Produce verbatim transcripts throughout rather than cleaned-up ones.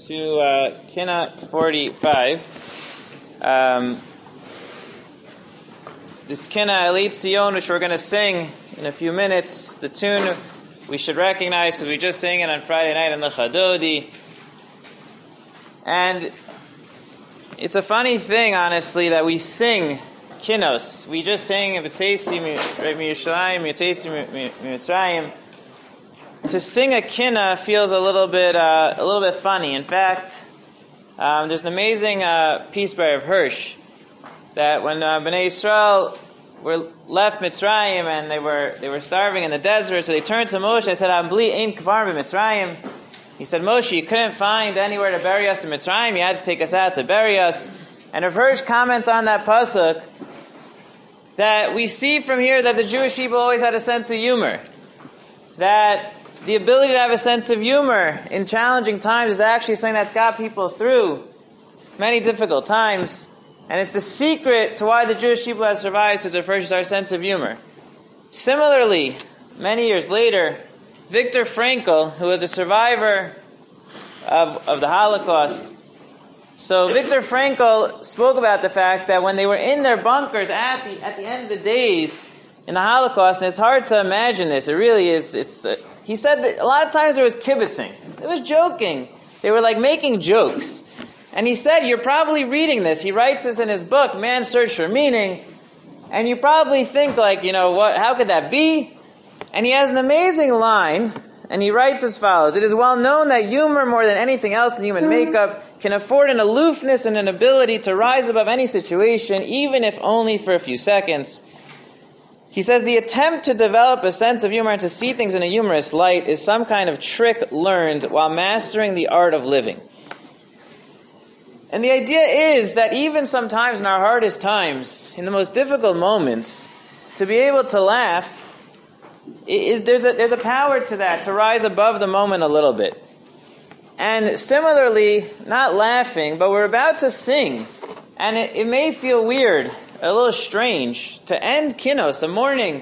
to uh, Kina forty-five. Um, this Kina Elit Zion, which we're going to sing in a few minutes, the tune we should recognize because we just sang it on Friday night in the Chadodi. And it's a funny thing, honestly, that we sing Kinos. We just sang V'tzeisi Mi'Yerushalayim, V'tzeisi Mi'Mitzrayim. To sing a Kina feels a little bit uh, a little bit funny. In fact, um, there's an amazing uh, piece by Rav Hirsch that when uh, Bnei Yisrael were left Mitzrayim and they were they were starving in the desert, so they turned to Moshe and said, "Ambli ein kvar b'Mitzrayim." He said, "Moshe, you couldn't find anywhere to bury us in Mitzrayim. You had to take us out to bury us." And Rav Hirsch comments on that pasuk that we see from here that the Jewish people always had a sense of humor. That the ability to have a sense of humor in challenging times is actually something that's got people through many difficult times. And it's the secret to why the Jewish people have survived, says Rav Hirsch, is our sense of humor. Similarly, many years later, Viktor Frankl, who was a survivor of, of the Holocaust, so Viktor Frankl spoke about the fact that when they were in their bunkers at the at the end of the days in the Holocaust, and it's hard to imagine this, it really is, it's, uh, he said that a lot of times there was kibitzing. It was joking. They were like making jokes. And he said, you're probably reading this. He writes this in his book, Man's Search for Meaning, and you probably think like, you know, what? How could that be? And he has an amazing line, and he writes as follows: "It is well known that humor, more than anything else in human makeup, can afford an aloofness and an ability to rise above any situation, even if only for a few seconds." He says, the attempt to develop a sense of humor and to see things in a humorous light is some kind of trick learned while mastering the art of living. And the idea is that even sometimes in our hardest times, in the most difficult moments, to be able to laugh, is there's a there's a power to that, to rise above the moment a little bit. And similarly, not laughing, but we're about to sing, and it, it may feel weird, a little strange, to end Kinos, the morning,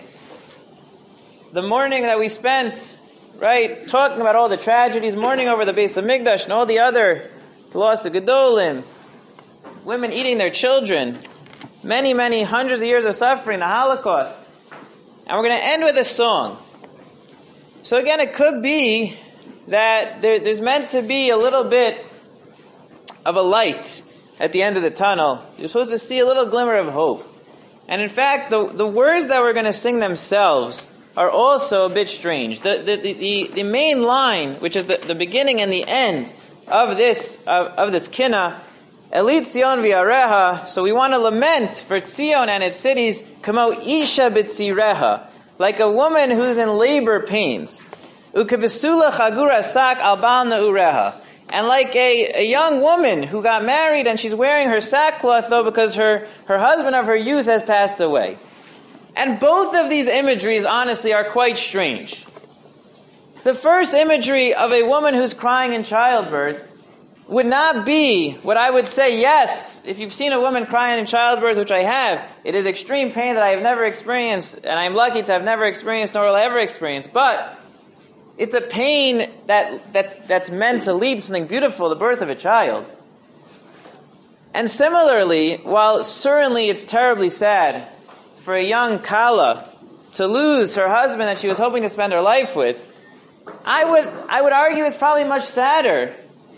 the morning that we spent, right, talking about all the tragedies, mourning over the Beis HaMikdash and all the other, the loss of Gedolim, women eating their children, many, many hundreds of years of suffering, the Holocaust. And we're going to end with a song. So again, it could be that there, there's meant to be a little bit of a light at the end of the tunnel. You're supposed to see a little glimmer of hope. And in fact, the, the words that we're going to sing themselves are also a bit strange. The the, the, the main line, which is the, the beginning and the end of this of, of this Kina, Elit Zion v'yareha, so we want to lament for Zion and its cities, kamo isha b'tzireha, like a woman who's in labor pains. Ukebesula chagura sak al bal na'ureha, and like a, a young woman who got married and she's wearing her sackcloth though because her, her husband of her youth has passed away. And both of these imageries, honestly, are quite strange. The first imagery of a woman who's crying in childbirth would not be what I would say, yes, if you've seen a woman crying in childbirth, which I have, it is extreme pain that I have never experienced, and I'm lucky to have never experienced nor will I ever experience, but it's a pain that that's that's meant to lead to something beautiful, the birth of a child. And similarly, while certainly it's terribly sad for a young Kala to lose her husband that she was hoping to spend her life with, I would I would argue it's probably much sadder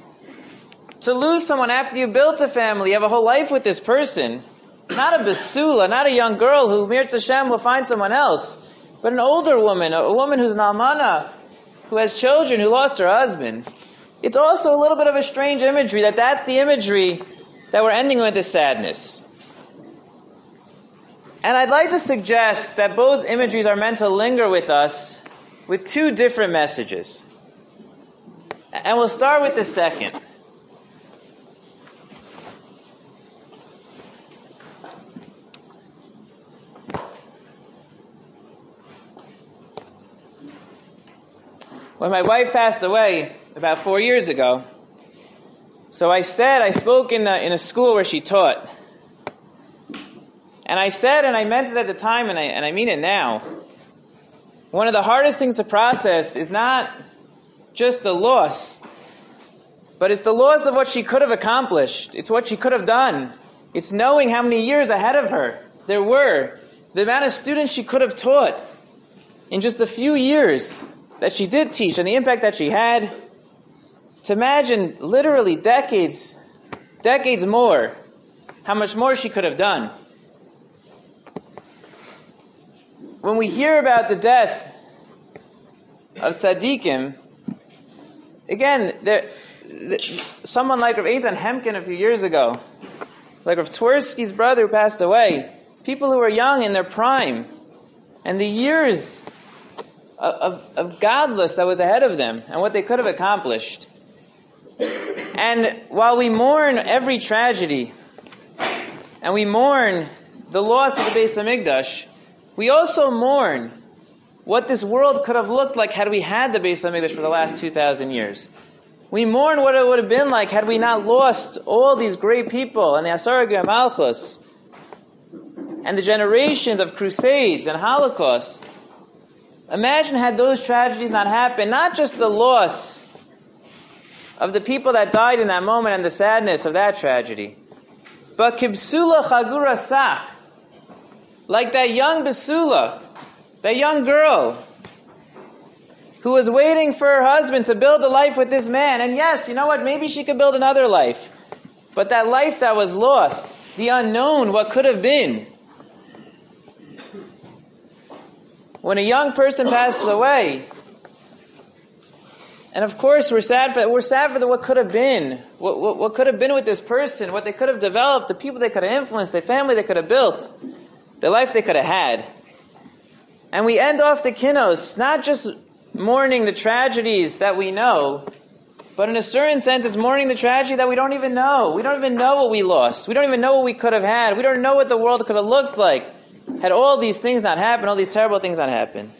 to lose someone after you built a family, you have a whole life with this person. Not a basula, not a young girl who, Mirz Hashem, will find someone else, but an older woman, a woman who's an almana, who has children, who lost her husband. It's also a little bit of a strange imagery, that that's the imagery that we're ending with, this sadness. And I'd like to suggest that both imageries are meant to linger with us with two different messages. And we'll start with the second. When my wife passed away about four years ago, so I said, I spoke in a, in a school where she taught. And I said, and I meant it at the time, and I, and I mean it now, one of the hardest things to process is not just the loss, But it's the loss of what she could have accomplished. It's what she could have done. It's knowing how many years ahead of her there were. The amount of students she could have taught in just the few years that she did teach and the impact that she had. To imagine literally decades, decades more, how much more she could have done. When we hear about the death of Tzaddikim, again, there, someone like Rav Eitan Hemken a few years ago, like Rav Twersky's brother who passed away, people who were young in their prime, and the years of, of, of godless that was ahead of them, and what they could have accomplished. And while we mourn every tragedy, and we mourn the loss of the Beis HaMikdash, we also mourn what this world could have looked like had we had the Beis HaMikdash for the last two thousand years. We mourn what it would have been like had we not lost all these great people and the Asar Malchus and the generations of crusades and Holocaust. Imagine had those tragedies not happened, not just the loss of the people that died in that moment and the sadness of that tragedy, but Kibsula Chagura Sak, like that young Basula, that young girl who was waiting for her husband to build a life with this man. And yes, you know what? Maybe she could build another life. But that life that was lost, the unknown, what could have been. When a young person passes away, and of course we're sad for we're sad for the, what could have been, what, what, what could have been with this person, what they could have developed, the people they could have influenced, the family they could have built, the life they could have had. And we end off the Kinos, not just mourning the tragedies that we know, but in a certain sense it's mourning the tragedy that we don't even know. We don't even know what we lost. We don't even know what we could have had. We don't know what the world could have looked like had all these things not happened, all these terrible things not happened.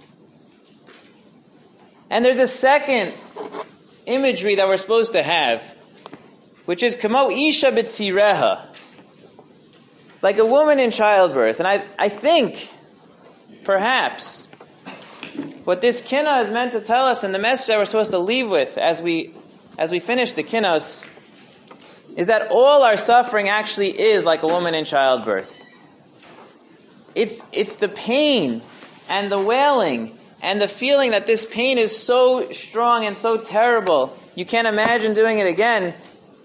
And there's a second imagery that we're supposed to have, which is Kamo Isha B'tzireha, like a woman in childbirth. And I, I think, perhaps, what this kinah is meant to tell us, and the message that we're supposed to leave with as we as we finish the kinos, is that all our suffering actually is like a woman in childbirth. It's it's the pain and the wailing and the feeling that this pain is so strong and so terrible, you can't imagine doing it again.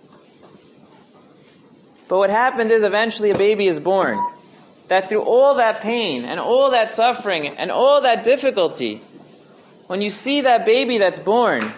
But what happens is eventually a baby is born. That through all that pain and all that suffering and all that difficulty, when you see that baby that's born,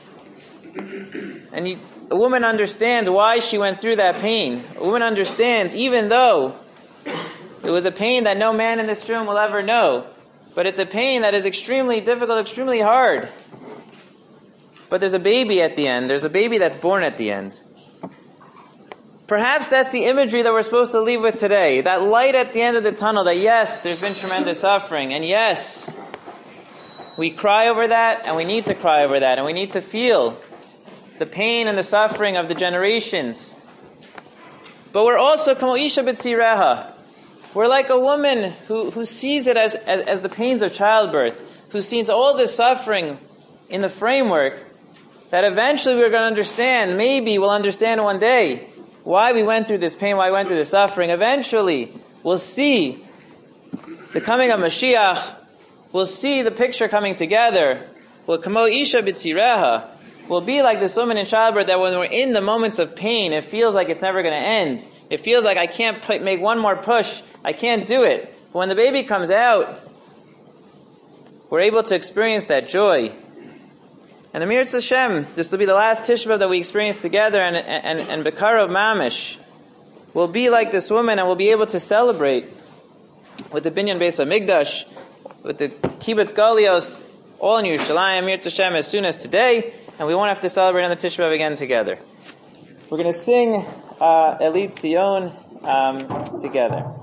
and you, a woman understands why she went through that pain. A woman understands, even though it was a pain that no man in this room will ever know, but it's a pain that is extremely difficult, extremely hard. But there's a baby at the end. There's a baby that's born at the end. Perhaps that's the imagery that we're supposed to leave with today. That light at the end of the tunnel, that yes, there's been tremendous suffering, and yes, we cry over that, and we need to cry over that, and we need to feel the pain and the suffering of the generations. But we're also Kamo Isha B'tzireha. We're like a woman who, who sees it as, as, as the pains of childbirth, who sees all this suffering in the framework, that eventually we're going to understand, maybe we'll understand one day, why we went through this pain, why we went through this suffering. Eventually, we'll see the coming of Mashiach. We'll see the picture coming together. We'll Kamo Isha B'tzireha. We'll be like this woman in childbirth, that when we're in the moments of pain, it feels like it's never going to end. It feels like I can't put, make one more push. I can't do it. But when the baby comes out, we're able to experience that joy. And Amir Hashem, this will be the last Tisha B'Av that we experience together, and and and Bekarov Mamish will be like this woman, and we'll be able to celebrate with the Binyan Beis HaMikdash, with the Kibbutz Galios, all in Yerushalayim, Amir Hashem, as soon as today, and we won't have to celebrate on the Tisha B'Av again together. We're going to sing uh, Elit Sion um, together.